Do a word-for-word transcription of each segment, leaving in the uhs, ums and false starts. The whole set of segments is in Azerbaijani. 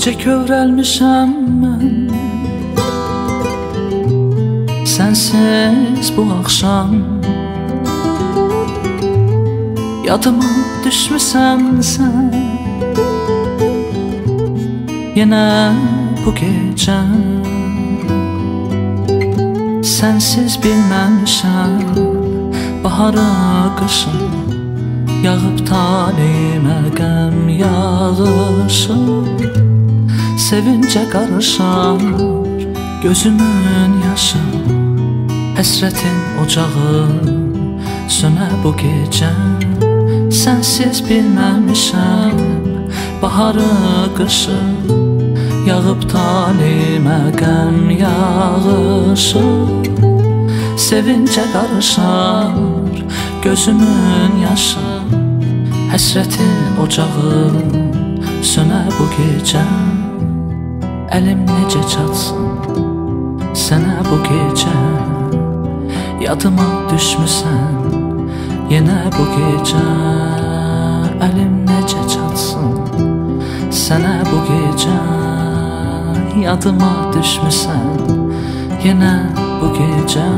Necə kövrəlmişəm mən sənsiz bu axşam. Yadıma düşmüsən sən yenə bu gecə. Sənsiz bilməmişəm baharı qışın, yağıb talimə qəm yağışı. Sevincə qarışar gözümün yaşı, həsrətin ocağı sönə bu gecə. Sənsiz bilməmişəm baharı qışı, yağıb talimə qəm yağışı. Sevincə qarışar gözümün yaşı, həsrətin ocağı sönə bu gecə. Əlim necə çatsın sənə bu gecə, yadıma düşmüsən yenə bu gecə. Əlim necə çatsın sənə bu gecə, yadıma düşmüsən yenə bu gecə.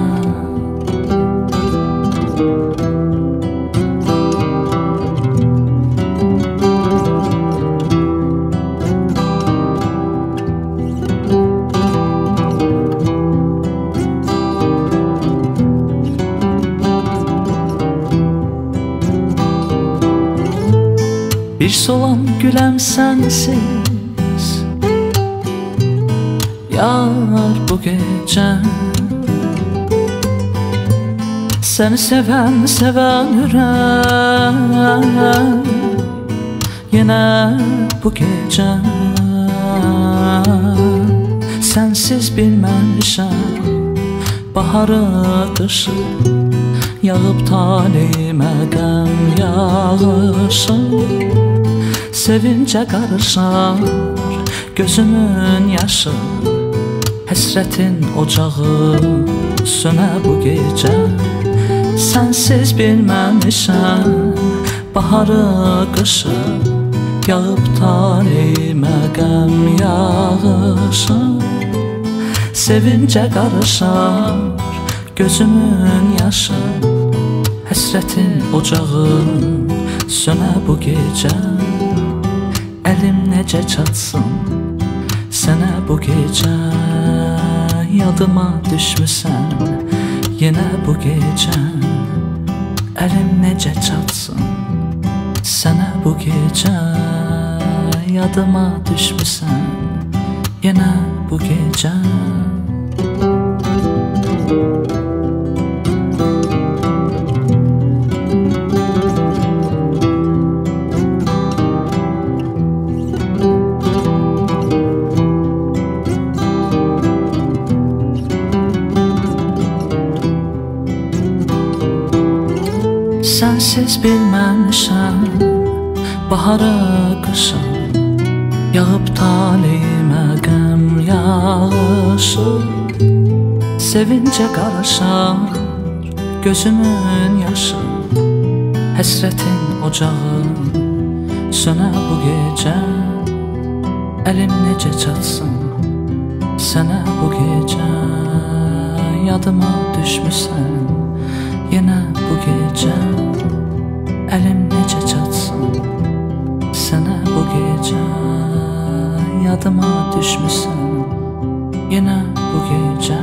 Bir solan güləm sənsiz yar bu gecə. Səni sevən sevən ürək yenə bu gecə. Sənsiz bilməmişəm baharı qışı, yağıb talimə qəm yağışı. Sevincə qarışar gözümün yaşı, həsrətin ocağı sönə bu gecə. Sənsiz bilməmişəm baharı qışı, yağıb talimə qəm yağışı. Sevincə qarışar gözümün yaşı, həsrətin ocağı sönə bu gecə. Əlim necə çatsın sənə bu gecə, yadıma düşmüsən yenə bu gecə. Əlim necə çatsın sənə bu gecə, yadıma düşmüsən yenə bu gecə. Sənsiz bilməmişəm baharı qışı, yağıb talimə qəm yağışı. Sevincə qarışar gözümün yaşı, həsrətin ocağı sönə bu gecə. Əlim necə çatsın sənə bu gecə, yadıma düşmüsən yenə bu gecə. Əlim necə çatsın sənə bu gecə, yadıma düşmüsən yenə bu gecə.